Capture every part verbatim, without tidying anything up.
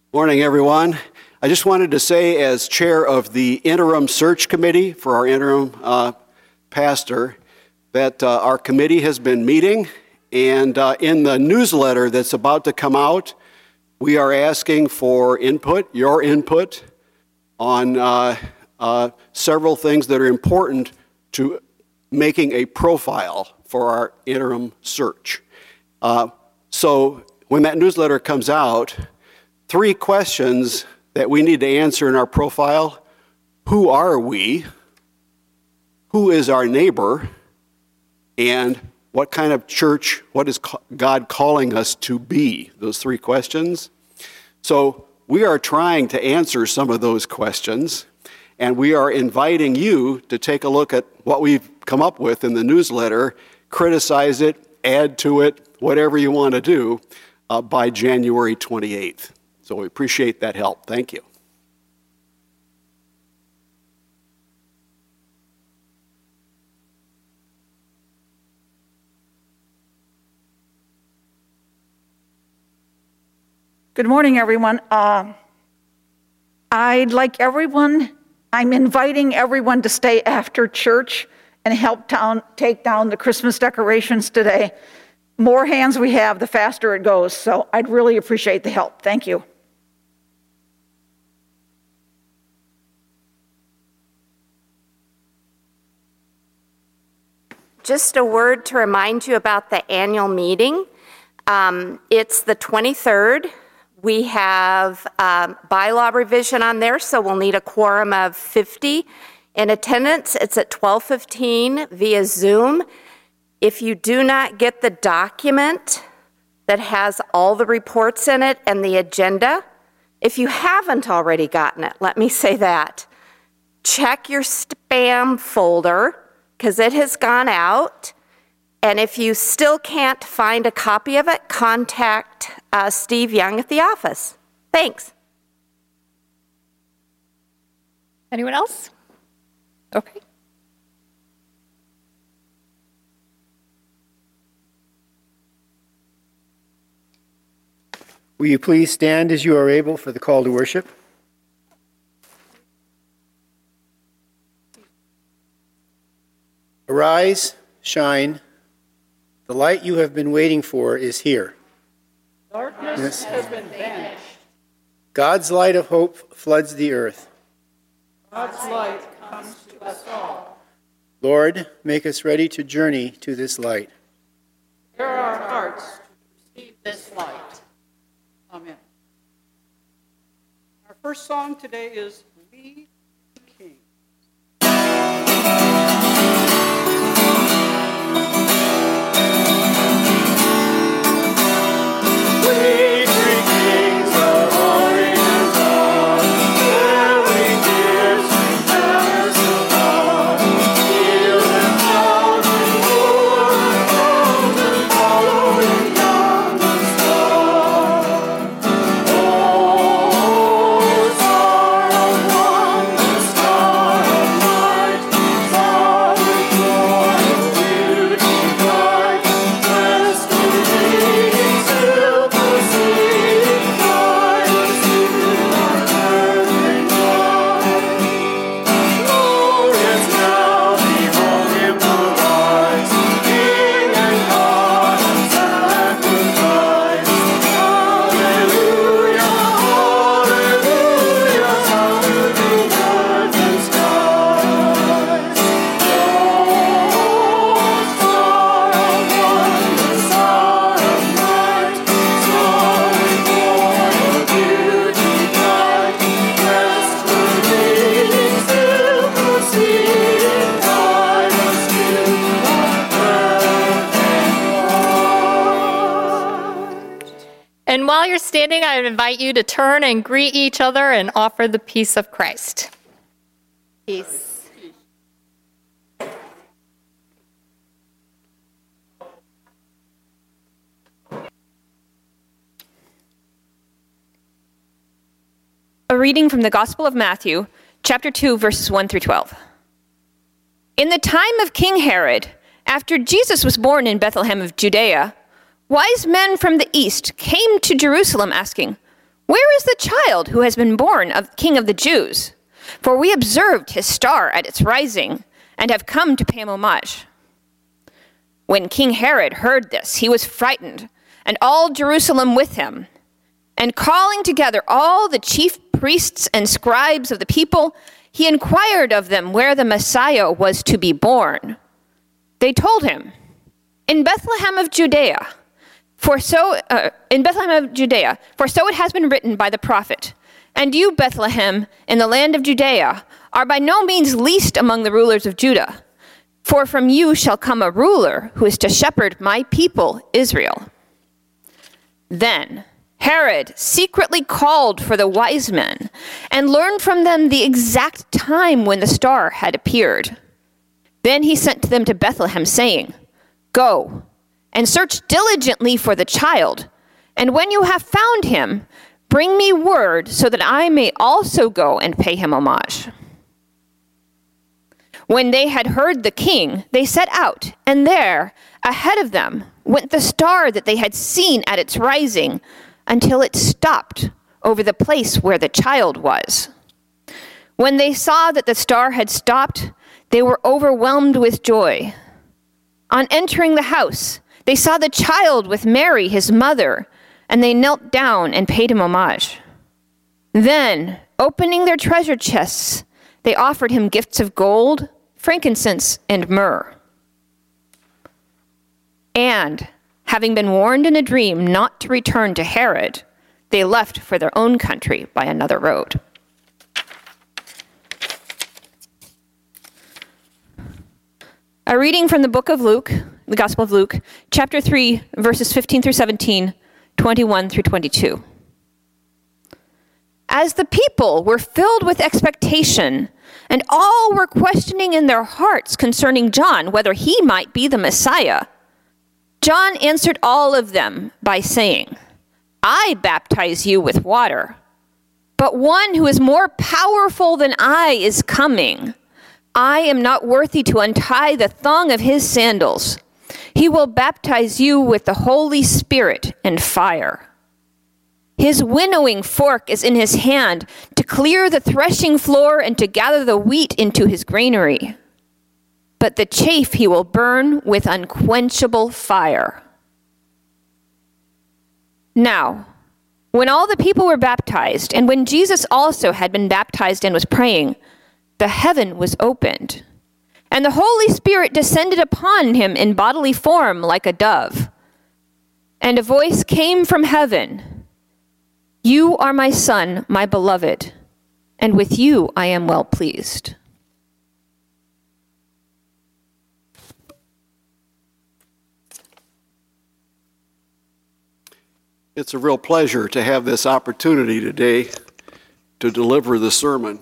Morning, everyone. I just wanted to say, as chair of the interim search committee for our interim uh, pastor, that uh, our committee has been meeting, and uh, in the newsletter that's about to come out, we are asking for input, your input, on uh, uh, several things that are important to making a profile for our interim search. Uh, so when that newsletter comes out, three questions that we need to answer in our profile: who are we? Who is our neighbor? And what kind of church, what is God calling us to be? Those three questions. So we are trying to answer some of those questions, and we are inviting you to take a look at what we've come up with in the newsletter, criticize it, add to it, whatever you want to do, uh, by January twenty-eighth. So we appreciate that help. Thank you. Good morning, everyone. Uh, I'd like everyone, I'm inviting everyone to stay after church and help down, take down the Christmas decorations today. More hands we have, the faster it goes. So I'd really appreciate the help. Thank you. Just a word to remind you about the annual meeting. Um, it's the twenty-third. We have um, bylaw revision on there, so we'll need a quorum of fifty. In attendance, it's at twelve fifteen via Zoom. If you do not get the document that has all the reports in it and the agenda, if you haven't already gotten it, let me say that, check your spam folder, because it has gone out. And if you still can't find a copy of it, contact uh, Steve Young at the office. Thanks. Anyone else? Okay. Will you please stand as you are able for the call to worship? Arise, shine. The light you have been waiting for is here. Darkness Yes. has been banished. God's light of hope floods the earth. God's light comes to us all. Lord, make us ready to journey to this light. Prepare our hearts to receive this light. Amen. Our first song today is We King. And while you're standing, I invite you to turn and greet each other and offer the peace of Christ. Peace. A reading from the Gospel of Matthew, chapter two, verses one through twelve. In the time of King Herod, after Jesus was born in Bethlehem of Judea, wise men from the east came to Jerusalem asking, "Where is the child who has been born of King of the Jews? For we observed his star at its rising and have come to pay him homage." When King Herod heard this, he was frightened, and all Jerusalem with him. And calling together all the chief priests and scribes of the people, he inquired of them where the Messiah was to be born. They told him, "In Bethlehem of Judea, for so uh, in Bethlehem of Judea, for so it has been written by the prophet, and you, Bethlehem, in the land of Judea, are by no means least among the rulers of Judah, for from you shall come a ruler who is to shepherd my people Israel." Then Herod secretly called for the wise men and learned from them the exact time when the star had appeared. Then he sent them to Bethlehem, saying, "Go and search diligently for the child, and when you have found him, bring me word so that I may also go and pay him homage." When they had heard the king, they set out, and there, ahead of them, went the star that they had seen at its rising, until it stopped over the place where the child was. When they saw that the star had stopped, they were overwhelmed with joy. On entering the house, they saw the child with Mary, his mother, and they knelt down and paid him homage. Then, opening their treasure chests, they offered him gifts of gold, frankincense, and myrrh. And, having been warned in a dream not to return to Herod, they left for their own country by another road. A reading from the book of Luke, the Gospel of Luke, chapter three, verses fifteen through seventeen, twenty-one through twenty-two. As the people were filled with expectation, and all were questioning in their hearts concerning John whether he might be the Messiah, John answered all of them by saying, "I baptize you with water, but one who is more powerful than I is coming. I am not worthy to untie the thong of his sandals. He will baptize you with the Holy Spirit and fire. His winnowing fork is in his hand to clear the threshing floor and to gather the wheat into his granary. But the chaff he will burn with unquenchable fire." Now, when all the people were baptized, and when Jesus also had been baptized and was praying, the heaven was opened, and the Holy Spirit descended upon him in bodily form like a dove. And a voice came from heaven, "You are my Son, my beloved, and with you I am well pleased." It's a real pleasure to have this opportunity today to deliver the sermon.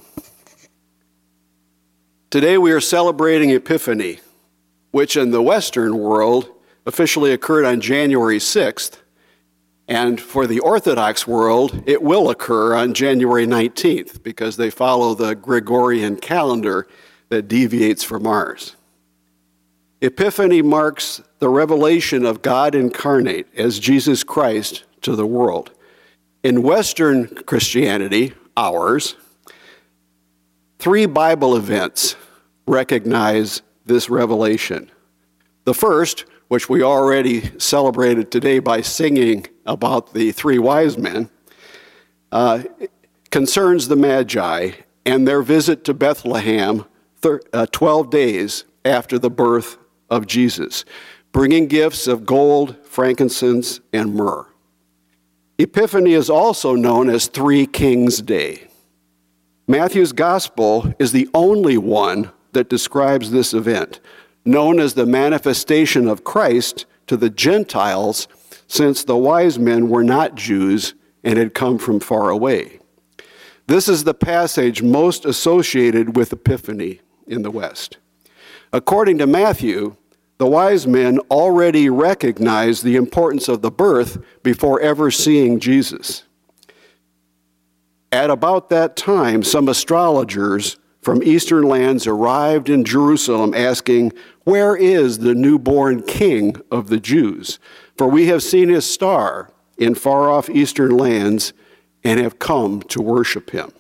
Today we are celebrating Epiphany, which in the Western world officially occurred on January sixth, and for the Orthodox world it will occur on January nineteenth because they follow the Gregorian calendar that deviates from ours. Epiphany marks the revelation of God incarnate as Jesus Christ to the world. In Western Christianity, ours, three Bible events recognize this revelation. The first, which we already celebrated today by singing about the three wise men, uh, concerns the Magi and their visit to Bethlehem thir- uh, twelve days after the birth of Jesus, bringing gifts of gold, frankincense, and myrrh. Epiphany is also known as Three Kings Day. Matthew's Gospel is the only one that describes this event, known as the manifestation of Christ to the Gentiles, since the wise men were not Jews and had come from far away. This is the passage most associated with Epiphany in the West. According to Matthew, the wise men already recognized the importance of the birth before ever seeing Jesus. At about that time, some astrologers from eastern lands arrived in Jerusalem asking, "Where is the newborn king of the Jews? For we have seen his star in far-off eastern lands and have come to worship him.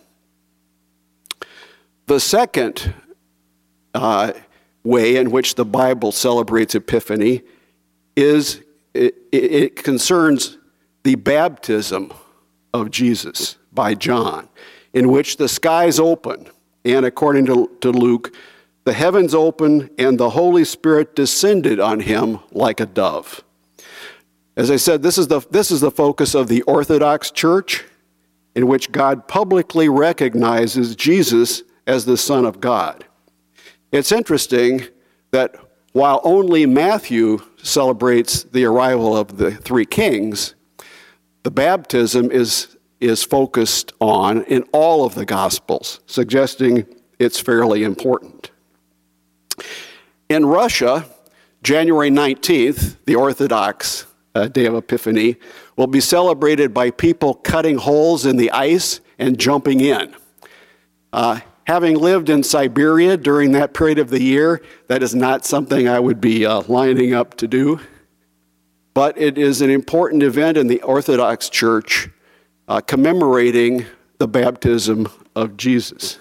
The second uh, way in which the Bible celebrates Epiphany is it, it concerns the baptism of Jesus by John, in which the skies open, and according to, to Luke, the heavens opened and the Holy Spirit descended on him like a dove. As I said, this is the, this is the focus of the Orthodox Church, in which God publicly recognizes Jesus as the Son of God. It's interesting that while only Matthew celebrates the arrival of the three kings, the baptism is, is focused on in all of the Gospels, suggesting it's fairly important. In Russia, January nineteenth, the Orthodox uh, Day of Epiphany, will be celebrated by people cutting holes in the ice and jumping in. Uh, having lived in Siberia during that period of the year, that is not something I would be uh, lining up to do. But it is an important event in the Orthodox Church uh, commemorating the baptism of Jesus.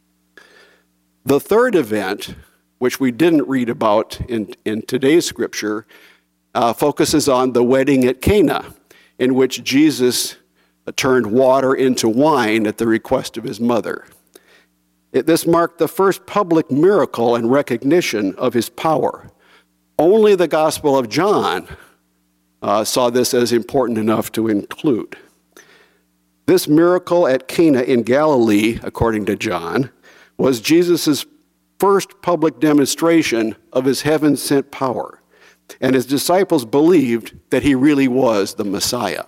The third event, which we didn't read about in, in today's scripture, uh, focuses on the wedding at Cana, in which Jesus uh, turned water into wine at the request of his mother. It, this marked the first public miracle and recognition of his power. Only the Gospel of John uh, saw this as important enough to include. This miracle at Cana in Galilee, according to John, was Jesus' first public demonstration of his heaven-sent power, and his disciples believed that he really was the Messiah.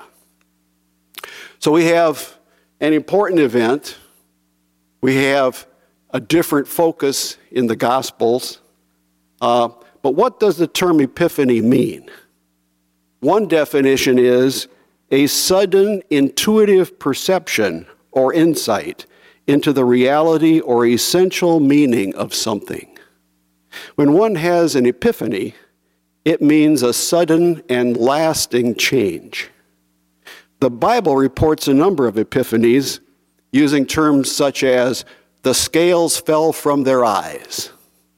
So we have an important event. We have a different focus in the Gospels. Uh, but what does the term epiphany mean? One definition is a sudden intuitive perception or insight into the reality or essential meaning of something. When one has an epiphany, it means a sudden and lasting change. The Bible reports a number of epiphanies using terms such as the scales fell from their eyes.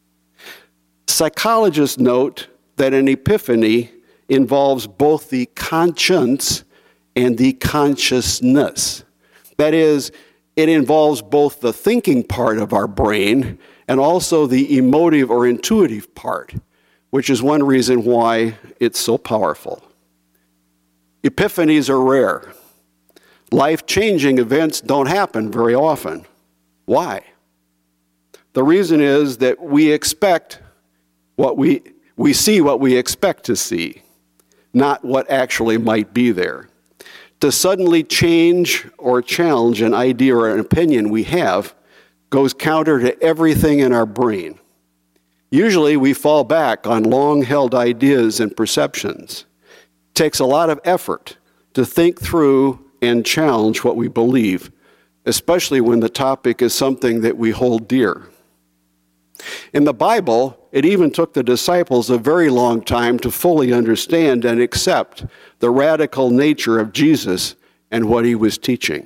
Psychologists note that an epiphany involves both the conscience and the consciousness. That is, it involves both the thinking part of our brain and also the emotive or intuitive part, which is one reason why it's so powerful. Epiphanies are rare. Life-changing events don't happen very often. Why? The reason is that we expect what we, we see what we expect to see, not what actually might be there. To suddenly change or challenge an idea or an opinion we have goes counter to everything in our brain. Usually we fall back on long-held ideas and perceptions. It takes a lot of effort to think through and challenge what we believe, especially when the topic is something that we hold dear. In the Bible, it even took the disciples a very long time to fully understand and accept the radical nature of Jesus and what he was teaching.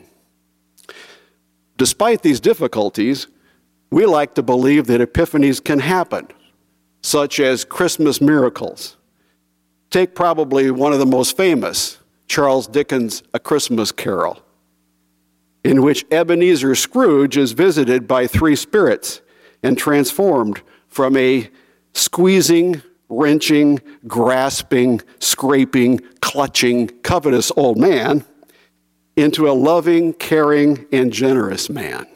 Despite these difficulties, we like to believe that epiphanies can happen, such as Christmas miracles. Take probably one of the most famous, Charles Dickens' A Christmas Carol, in which Ebenezer Scrooge is visited by three spirits and transformed from a squeezing, wrenching, grasping, scraping, clutching, covetous old man into a loving, caring, and generous man.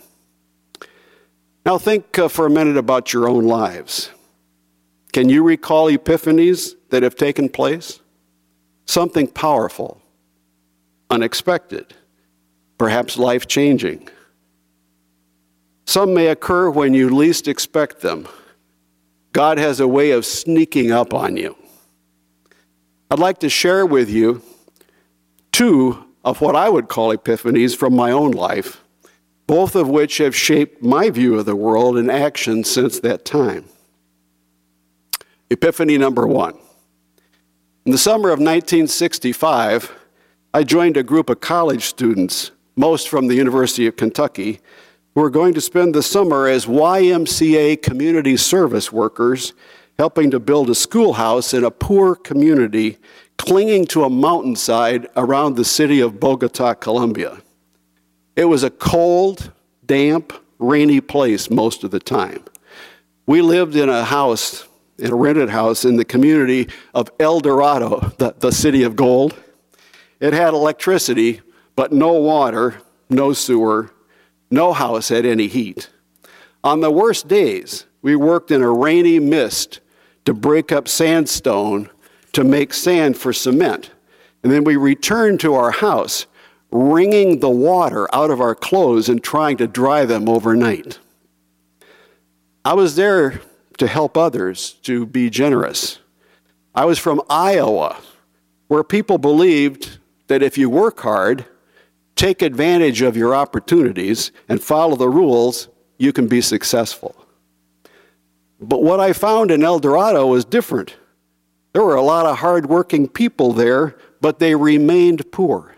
Now think uh, for a minute about your own lives. Can you recall epiphanies that have taken place? Something powerful, unexpected, perhaps life-changing. Some may occur when you least expect them. God has a way of sneaking up on you. I'd like to share with you two of what I would call epiphanies from my own life, both of which have shaped my view of the world and action since that time. Epiphany number one. In the summer of nineteen sixty-five, I joined a group of college students most from the University of Kentucky, who are going to spend the summer as Y M C A community service workers, helping to build a schoolhouse in a poor community clinging to a mountainside around the city of Bogota, Colombia. It was a cold, damp, rainy place most of the time. We lived in a house, in a rented house in the community of El Dorado, the, the city of gold. It had electricity, but no water, no sewer, no house had any heat. On the worst days, we worked in a rainy mist to break up sandstone to make sand for cement. And then we returned to our house, wringing the water out of our clothes and trying to dry them overnight. I was there to help others, to be generous. I was from Iowa, where people believed that if you work hard, take advantage of your opportunities, and follow the rules, you can be successful. But what I found in El Dorado was different. There were a lot of hardworking people there, but they remained poor.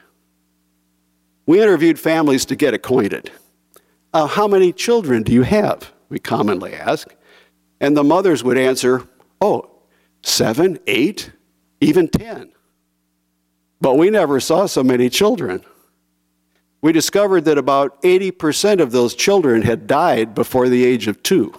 We interviewed families to get acquainted. Uh, how many children do you have? We commonly ask. And the mothers would answer, oh, seven, eight, even ten. But we never saw so many children. We discovered that about eighty percent of those children had died before the age of two.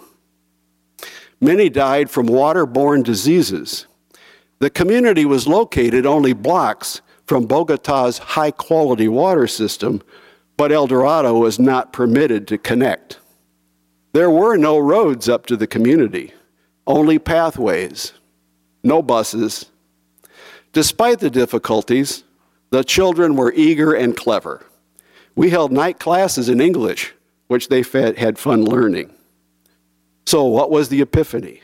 Many died from waterborne diseases. The community was located only blocks from Bogota's high-quality water system, but El Dorado was not permitted to connect. There were no roads up to the community, only pathways, no buses. Despite the difficulties, the children were eager and clever. We held night classes in English, which they had fun learning. So what was the epiphany?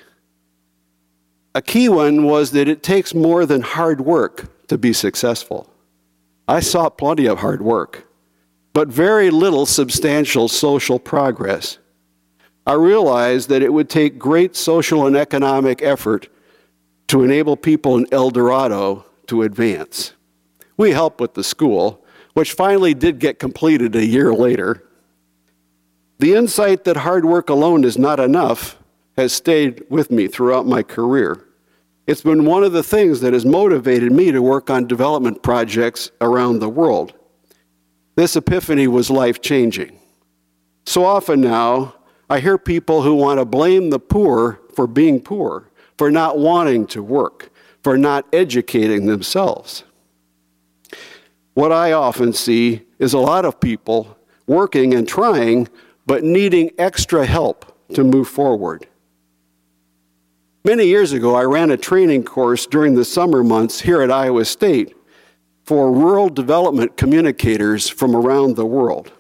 A key one was that it takes more than hard work to be successful. I saw plenty of hard work, but very little substantial social progress. I realized that it would take great social and economic effort to enable people in El Dorado to advance. We helped with the school, which finally did get completed a year later. The insight that hard work alone is not enough has stayed with me throughout my career. It's been one of the things that has motivated me to work on development projects around the world. This epiphany was life-changing. So often now, I hear people who want to blame the poor for being poor, for not wanting to work, for not educating themselves. What I often see is a lot of people working and trying, but needing extra help to move forward. Many years ago, I ran a training course during the summer months here at Iowa State for rural development communicators from around the world.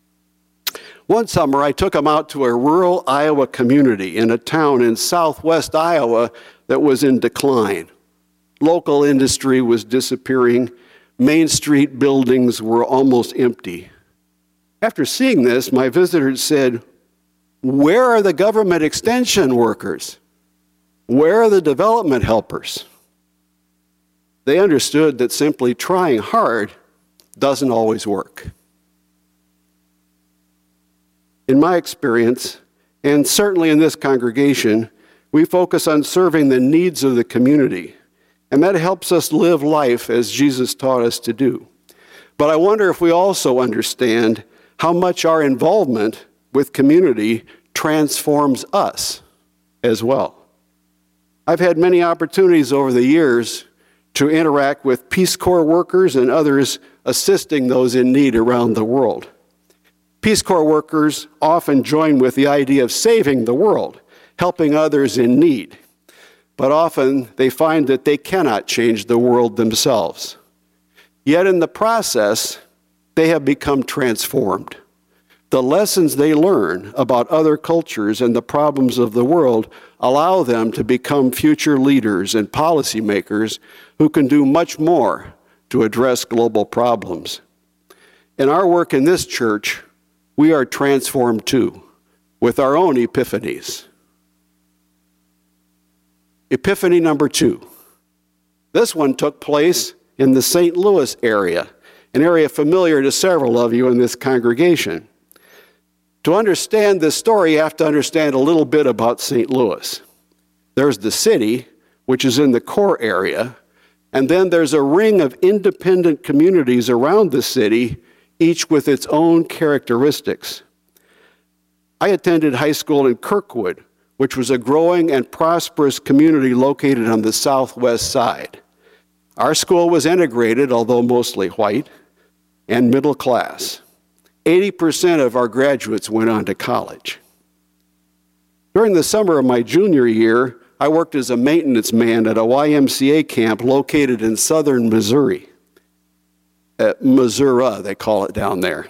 One summer, I took them out to a rural Iowa community in a town in southwest Iowa that was in decline. Local industry was disappearing. Main Street buildings were almost empty. After seeing this, my visitors said, "Where are the government extension workers? Where are the development helpers?" They understood that simply trying hard doesn't always work. In my experience, and certainly in this congregation, we focus on serving the needs of the community, and that helps us live life as Jesus taught us to do. But I wonder if we also understand how much our involvement with community transforms us as well. I've had many opportunities over the years to interact with Peace Corps workers and others assisting those in need around the world. Peace Corps workers often join with the idea of saving the world, helping others in need. But often they find that they cannot change the world themselves. Yet in the process, they have become transformed. The lessons they learn about other cultures and the problems of the world allow them to become future leaders and policymakers who can do much more to address global problems. In our work in this church, we are transformed too, with our own epiphanies. Epiphany number two. This one took place in the Saint Louis area an area familiar to several of you in this congregation. To understand this story, you have to understand a little bit about Saint Louis. There's the city, which is in the core area, and then there's a ring of independent communities around the city, each with its own characteristics. I attended high school in Kirkwood, which was a growing and prosperous community located on the southwest side. Our school was integrated, although mostly white, and middle class. eighty percent of our graduates went on to college. During the summer of my junior year, I worked as a maintenance man at a Y M C A camp located in southern Missouri. At Missouri, they call it down there.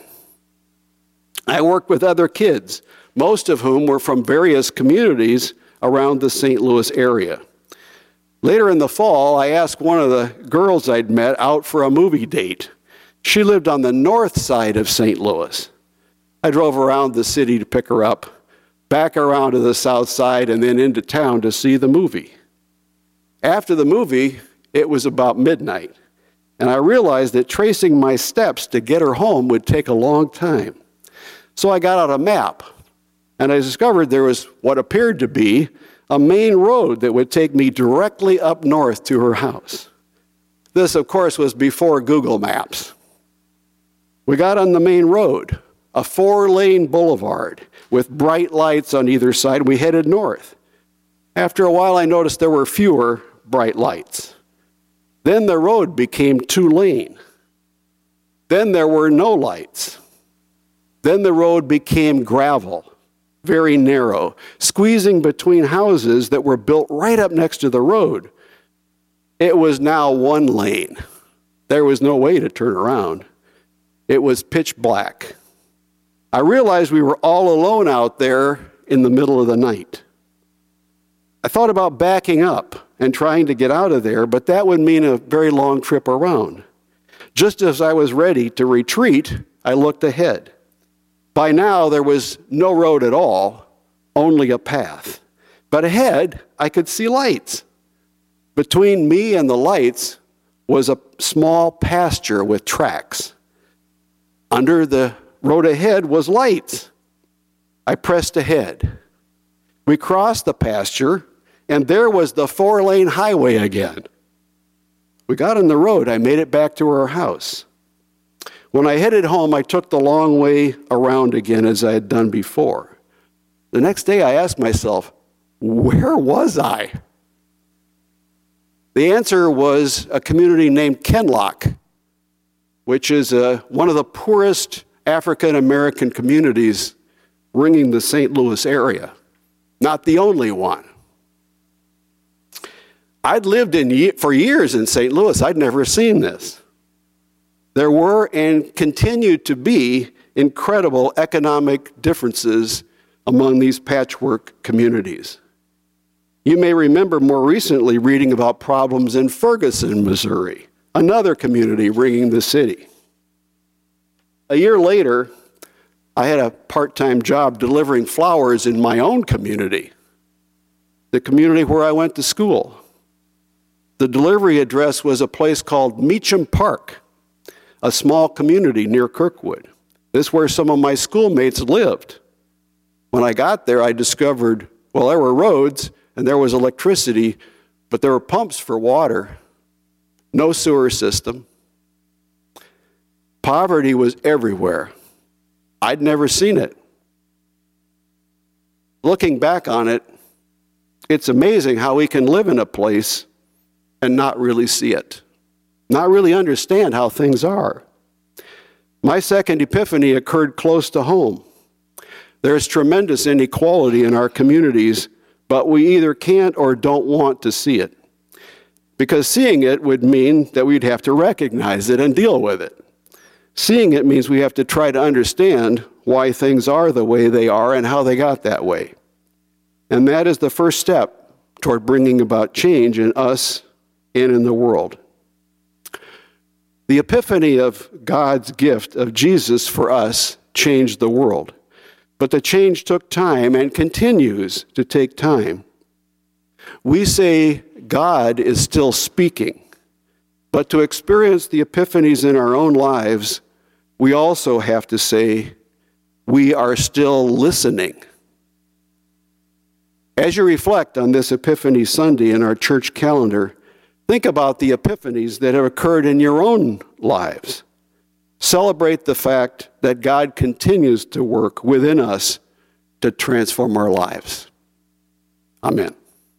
I worked with other kids, most of whom were from various communities around the Saint Louis area. Later in the fall, I asked one of the girls I'd met out for a movie date. She lived on the north side of Saint Louis. I drove around the city to pick her up, back around to the south side, and then into town to see the movie. After the movie, it was about midnight, and I realized that tracing my steps to get her home would take a long time. So I got out a map, and I discovered there was what appeared to be a main road that would take me directly up north to her house. This, of course, was before Google Maps. We got on the main road, a four-lane boulevard with bright lights on either side. We headed north. After a while, I noticed there were fewer bright lights. Then the road became two-lane. Then there were no lights. Then the road became gravel, very narrow, squeezing between houses that were built right up next to the road. It was now one lane. There was no way to turn around. It was pitch black. I realized we were all alone out there in the middle of the night. I thought about backing up and trying to get out of there, but that would mean a very long trip around. Just as I was ready to retreat, I looked ahead. By now, there was no road at all, only a path. But ahead, I could see lights. Between me and the lights was a small pasture with tracks. Under the road ahead was lights. I pressed ahead. We crossed the pasture, and there was the four-lane highway again. We got on the road. I made it back to our house. When I headed home, I took the long way around again as I had done before. The next day, I asked myself, where was I? The answer was a community named Kenlock, which is uh, one of the poorest African-American communities ringing the Saint Louis area. Not the only one. I'd lived in ye- for years in Saint Louis. I'd never seen this. There were and continue to be incredible economic differences among these patchwork communities. You may remember more recently reading about problems in Ferguson, Missouri, another community ringing the city. A year later, I had a part-time job delivering flowers in my own community, the community where I went to school. The delivery address was a place called Meacham Park, a small community near Kirkwood. This is where some of my schoolmates lived. When I got there, I discovered, well, there were roads and there was electricity, but there were pumps for water, no sewer system. Poverty was everywhere. I'd never seen it. Looking back on it, it's amazing how we can live in a place and not really see it, not really understand how things are. My second epiphany occurred close to home. There's tremendous inequality in our communities, but we either can't or don't want to see it. Because seeing it would mean that we'd have to recognize it and deal with it. Seeing it means we have to try to understand why things are the way they are and how they got that way. And that is the first step toward bringing about change in us and in the world. The epiphany of God's gift of Jesus for us changed the world. But the change took time and continues to take time. We say God is still speaking, But to experience the epiphanies in our own lives, we also have to say, we are still listening. As you reflect on this Epiphany Sunday in our church calendar, think about the epiphanies that have occurred in your own lives. Celebrate the fact that God continues to work within us to transform our lives. Amen.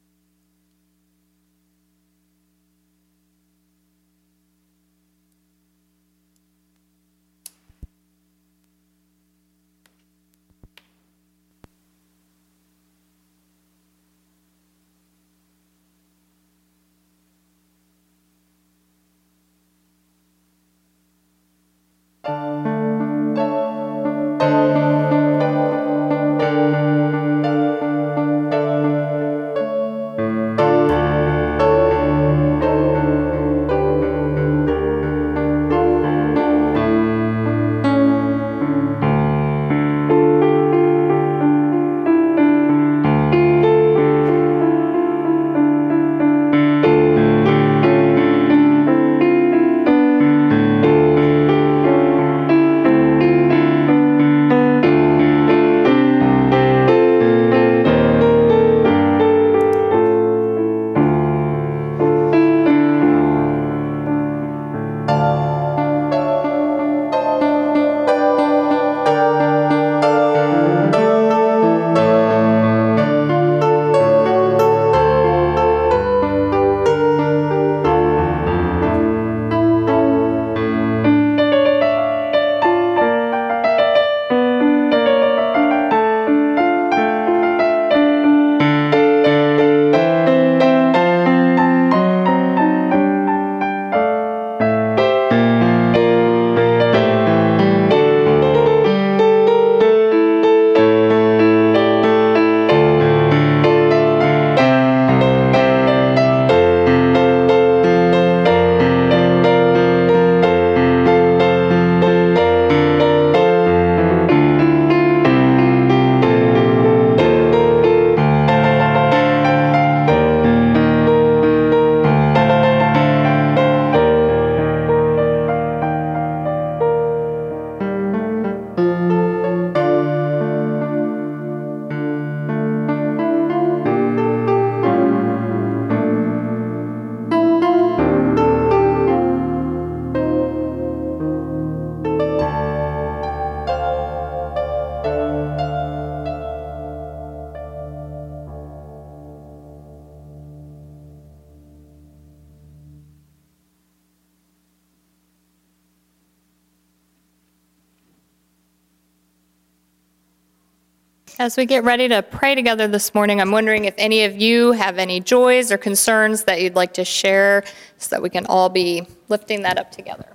As we get ready to pray together this morning, I'm wondering if any of you have any joys or concerns that you'd like to share so that we can all be lifting that up together.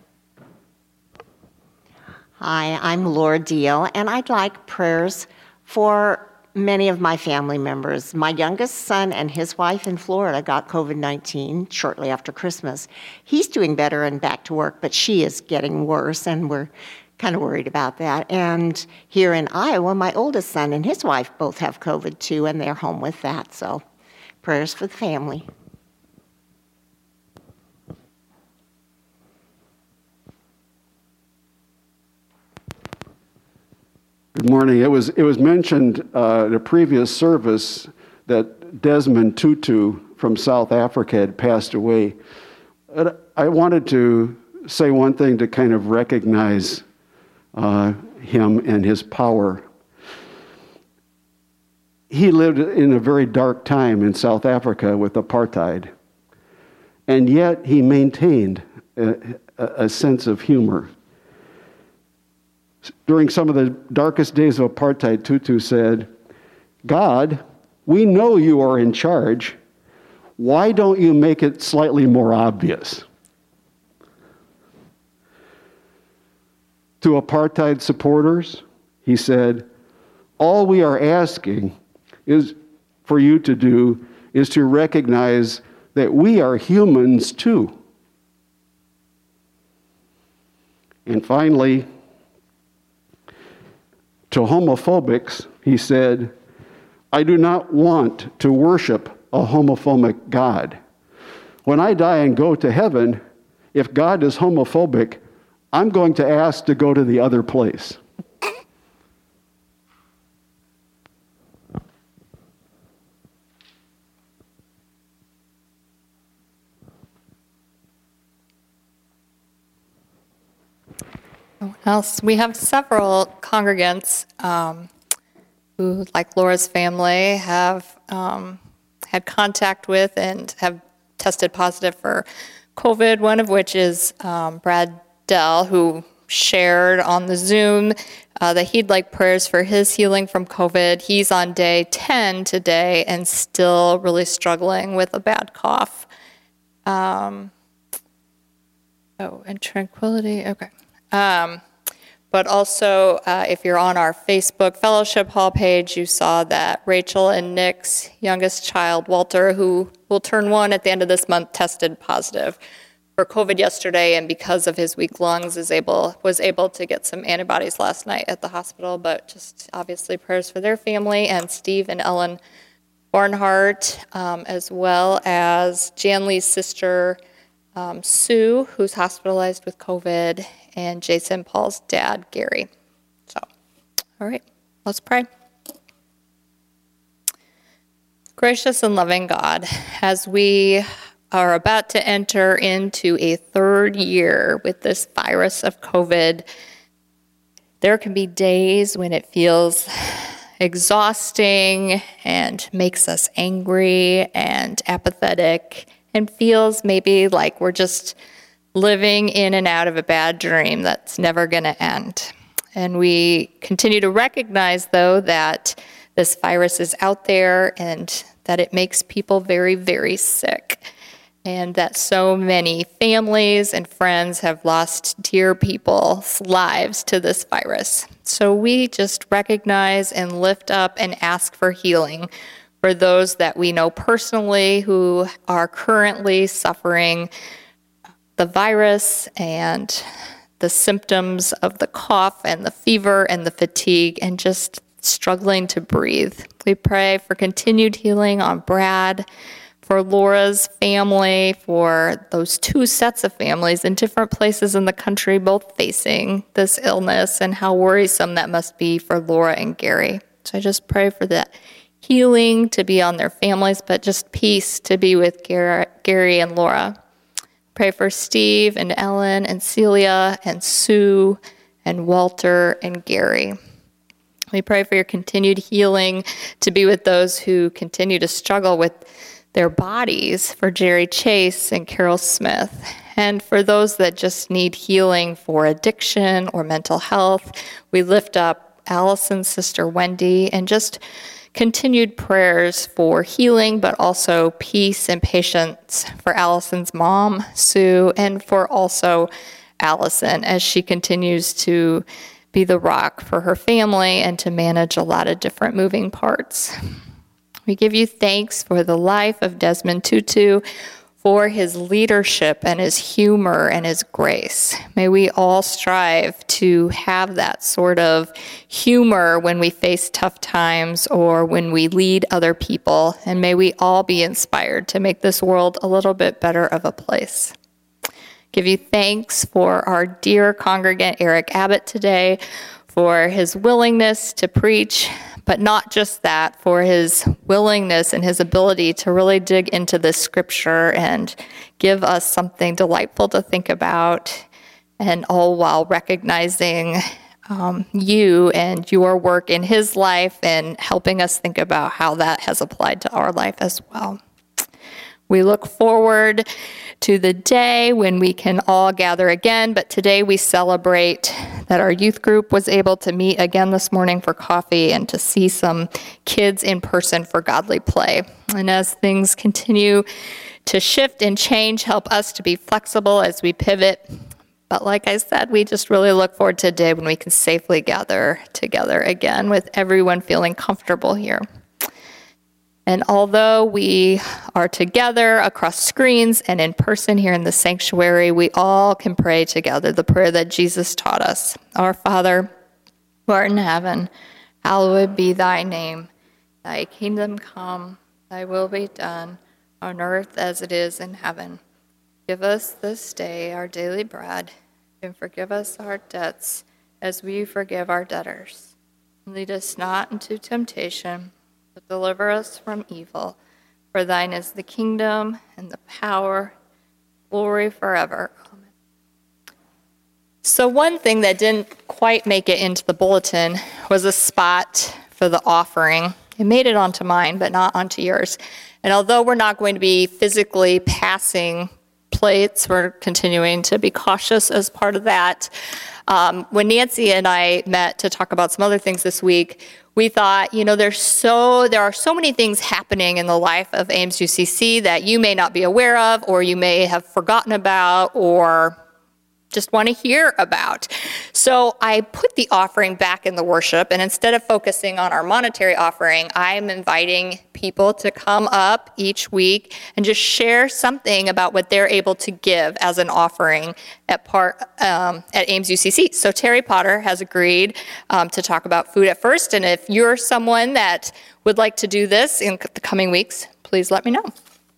Hi, I'm Laura Deal, and I'd like prayers for many of my family members. My youngest son and his wife in Florida got covid nineteen shortly after Christmas. He's doing better and back to work, but she is getting worse, and we're kind of worried about that. And here in Iowa, my oldest son and his wife both have COVID too, and they're home with that. So prayers for the family. Good morning. It was, it was mentioned uh, in a previous service that Desmond Tutu from South Africa had passed away. I wanted to say one thing to kind of recognize Uh, him and his power. He lived in a very dark time in South Africa with apartheid, and yet he maintained a, a sense of humor. During some of the darkest days of apartheid, Tutu said, "God, we know you are in charge. Why don't you make it slightly more obvious?" To apartheid supporters, he said, "All we are asking is for you to do is to recognize that we are humans too." And finally, to homophobics, he said, "I do not want to worship a homophobic God. When I die and go to heaven, if God is homophobic, I'm going to ask to go to the other place. What else? We have several congregants um, who, like Laura's family, have um, had contact with and have tested positive for COVID, one of which is um, Brad Dell, who shared on the Zoom uh, that he'd like prayers for his healing from COVID. He's on day ten today and still really struggling with a bad cough. Um, oh, and tranquility, okay. Um, but also, uh, if you're on our Facebook Fellowship Hall page, you saw that Rachel and Nick's youngest child, Walter, who will turn one at the end of this month, tested positive for COVID yesterday, and because of his weak lungs, is able was able to get some antibodies last night at the hospital. But just obviously prayers for their family, and Steve and Ellen Barnhart, um, as well as Jan Lee's sister, um, Sue, who's hospitalized with COVID, and Jason Paul's dad, Gary. So, all right, let's pray. Gracious and loving God, as we are about to enter into a third year with this virus of COVID, there can be days when it feels exhausting and makes us angry and apathetic and feels maybe like we're just living in and out of a bad dream that's never going to end. And we continue to recognize, though, that this virus is out there and that it makes people very, very sick, and that so many families and friends have lost dear people's lives to this virus. So we just recognize and lift up and ask for healing for those that we know personally who are currently suffering the virus and the symptoms of the cough and the fever and the fatigue and just struggling to breathe. We pray for continued healing on Brad, for Laura's family, for those two sets of families in different places in the country, both facing this illness, and how worrisome that must be for Laura and Gary. So I just pray for that healing to be on their families, but just peace to be with Gary and Laura. Pray for Steve and Ellen and Celia and Sue and Walter and Gary. We pray for your continued healing to be with those who continue to struggle with their bodies, for Jerry Chase and Carol Smith, and for those that just need healing for addiction or mental health. We lift up Allison's sister Wendy, and just continued prayers for healing, but also peace and patience for Allison's mom, Sue, and for also Allison as she continues to be the rock for her family and to manage a lot of different moving parts. We give you thanks for the life of Desmond Tutu, for his leadership and his humor and his grace. May we all strive to have that sort of humor when we face tough times or when we lead other people, and may we all be inspired to make this world a little bit better of a place. Give you thanks for our dear congregant Eric Abbott today, for his willingness to preach, but not just that, for his willingness and his ability to really dig into this scripture and give us something delightful to think about, and all while recognizing um, you and your work in his life and helping us think about how that has applied to our life as well. We look forward to the day when we can all gather again, but today we celebrate that our youth group was able to meet again this morning for coffee and to see some kids in person for godly play. And as things continue to shift and change, help us to be flexible as we pivot. But like I said, we just really look forward to a day when we can safely gather together again with everyone feeling comfortable here. And although we are together across screens and in person here in the sanctuary, we all can pray together the prayer that Jesus taught us. Our Father, who art in heaven, hallowed be thy name. Thy kingdom come, thy will be done, on earth as it is in heaven. Give us this day our daily bread, and forgive us our debts as we forgive our debtors. Lead us not into temptation, but deliver us from evil. For thine is the kingdom and the power, glory forever. Amen. So one thing that didn't quite make it into the bulletin was a spot for the offering. It made it onto mine, but not onto yours. And although we're not going to be physically passing plates, we're continuing to be cautious as part of that. Um, when Nancy and I met to talk about some other things this week, we thought, you know, there's so there are so many things happening in the life of Ames U C C that you may not be aware of, or you may have forgotten about, or just want to hear about. So I put the offering back in the worship, and instead of focusing on our monetary offering, I'm inviting people to come up each week and just share something about what they're able to give as an offering at part um, at Ames U C C. So Terry Potter has agreed um, to talk about food at first, and if you're someone that would like to do this in the coming weeks, please let me know.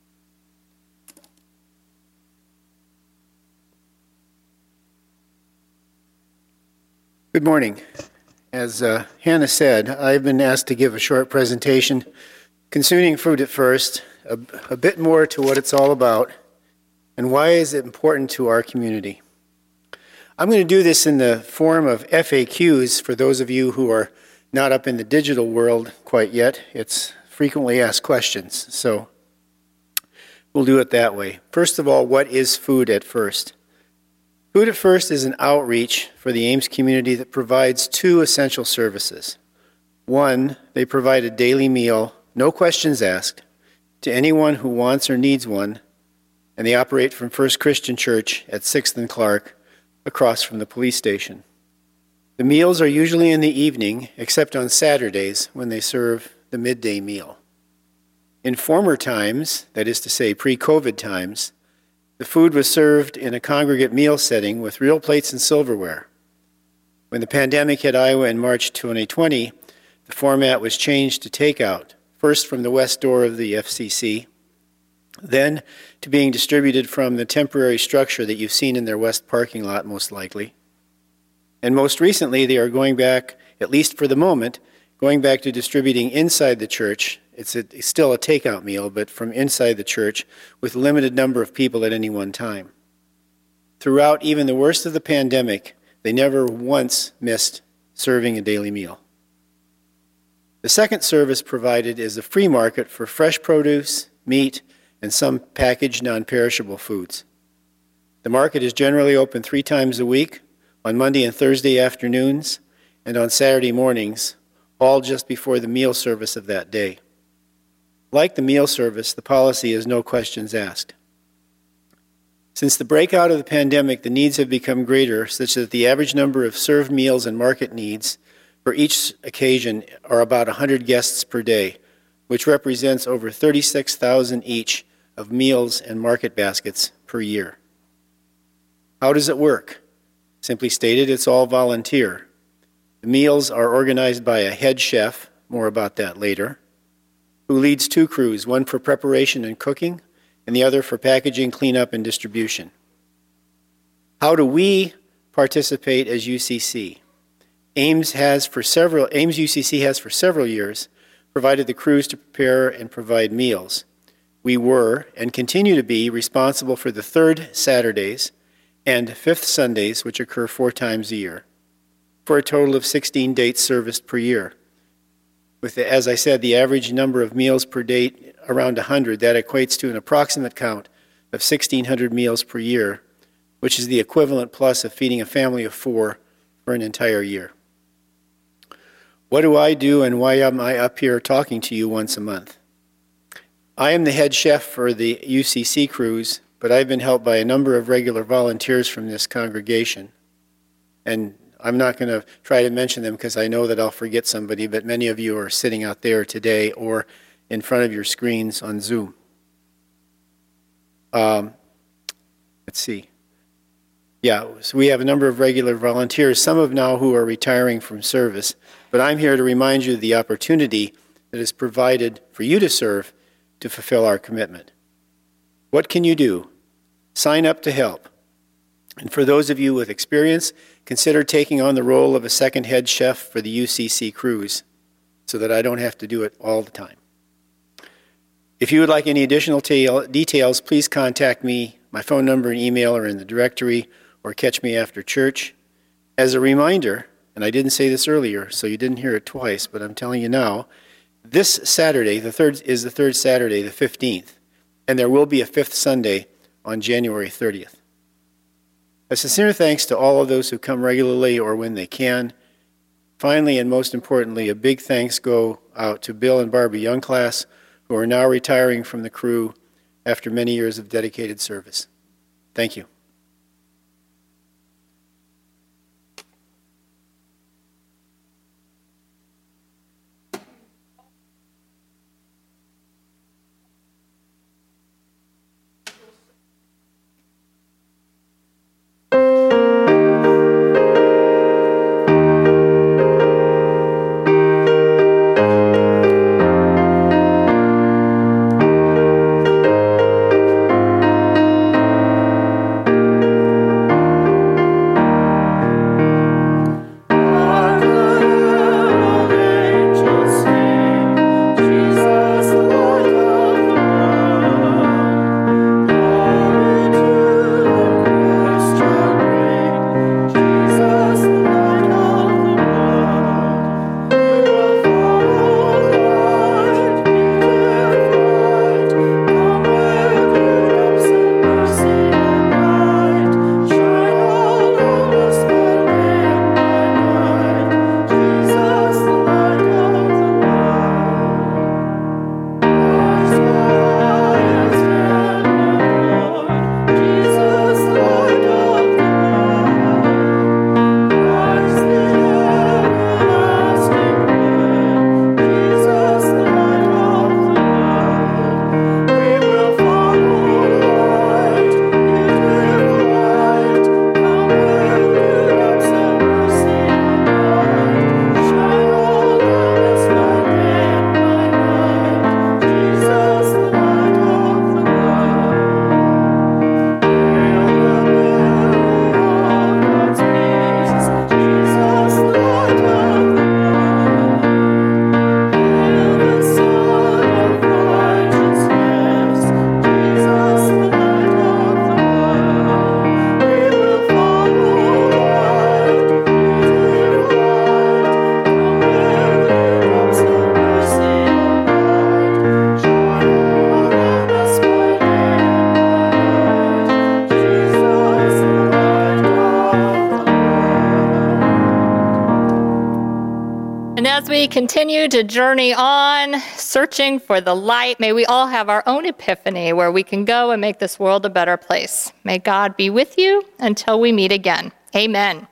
Good morning. As uh, Hannah said, I've been asked to give a short presentation concerning Food at First, a, a bit more to what it's all about, and why is it important to our community. I'm going to do this in the form of F A Qs for those of you who are not up in the digital world quite yet. It's frequently asked questions, so we'll do it that way. First of all, what is Food at First? Food at First is an outreach for the Ames community that provides two essential services. One, they provide a daily meal, no questions asked, to anyone who wants or needs one, and they operate from First Christian Church at sixth and Clark, across from the police station. The meals are usually in the evening, except on Saturdays when they serve the midday meal. In former times, that is to say pre-COVID times, the food was served in a congregate meal setting with real plates and silverware. When the pandemic hit Iowa in March twenty twenty, the format was changed to takeout, first from the west door of the F C C, then to being distributed from the temporary structure that you've seen in their west parking lot, most likely. And most recently, they are going back, at least for the moment, going back to distributing inside the church. It's, a, it's still a takeout meal, but from inside the church with a limited number of people at any one time. Throughout even the worst of the pandemic, they never once missed serving a daily meal. The second service provided is a free market for fresh produce, meat, and some packaged non-perishable foods. The market is generally open three times a week, on Monday and Thursday afternoons, and on Saturday mornings, all just before the meal service of that day. Like the meal service, the policy is no questions asked. Since the breakout of the pandemic, the needs have become greater, such that the average number of served meals and market needs for each occasion are about one hundred guests per day, which represents over thirty-six thousand each of meals and market baskets per year. How does it work? Simply stated, it's all volunteer. The meals are organized by a head chef, more about that later, who leads two crews, one for preparation and cooking, and the other for packaging, cleanup, and distribution. How do we participate as U C C? Ames has for several, Ames U C C has for several years provided the crews to prepare and provide meals. We were, and continue to be, responsible for the third Saturdays and fifth Sundays, which occur four times a year, for a total of sixteen dates serviced per year. With, the, as I said, the average number of meals per date around one hundred, that equates to an approximate count of sixteen hundred meals per year, which is the equivalent plus of feeding a family of four for an entire year. What do I do, and why am I up here talking to you once a month? I am the head chef for the U C C crews, but I've been helped by a number of regular volunteers from this congregation. And I'm not going to try to mention them because I know that I'll forget somebody, but many of you are sitting out there today or in front of your screens on Zoom. Um, let's see. Yeah, so we have a number of regular volunteers, some of now who are retiring from service, but I'm here to remind you of the opportunity that is provided for you to serve to fulfill our commitment. What can you do? Sign up to help. And for those of you with experience, consider taking on the role of a second head chef for the U C C cruise so that I don't have to do it all the time. If you would like any additional ta- details, please contact me. My phone number and email are in the directory, or catch me after church. As a reminder, and I didn't say this earlier, so you didn't hear it twice, but I'm telling you now, this Saturday, the third is the third Saturday, the fifteenth, and there will be a fifth Sunday on January thirtieth. A sincere thanks to all of those who come regularly or when they can. Finally, and most importantly, a big thanks go out to Bill and Barbie Youngclass, who are now retiring from the crew after many years of dedicated service. Thank you. We continue to journey on, searching for the light. May we all have our own epiphany where we can go and make this world a better place. May God be with you until we meet again. Amen.